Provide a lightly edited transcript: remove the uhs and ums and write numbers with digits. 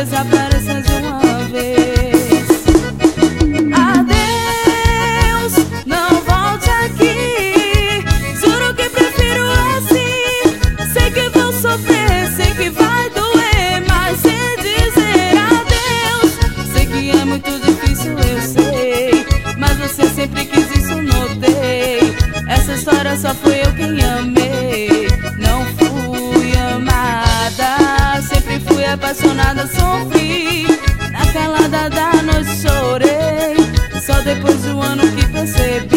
desapareça de uma vez. Adeus, não volte aqui. Juro que prefiro assim. Sei que vou sofrer, sei que vai doer, mas sem dizer adeus. Sei que é muito difícil, eu sei, mas você sempre quis isso, notei. Essa história só fui eu quem amei, não fui amada. Sempre fui apaixonada, sofri. Na calada da noite chorei, só depois de um ano que percebi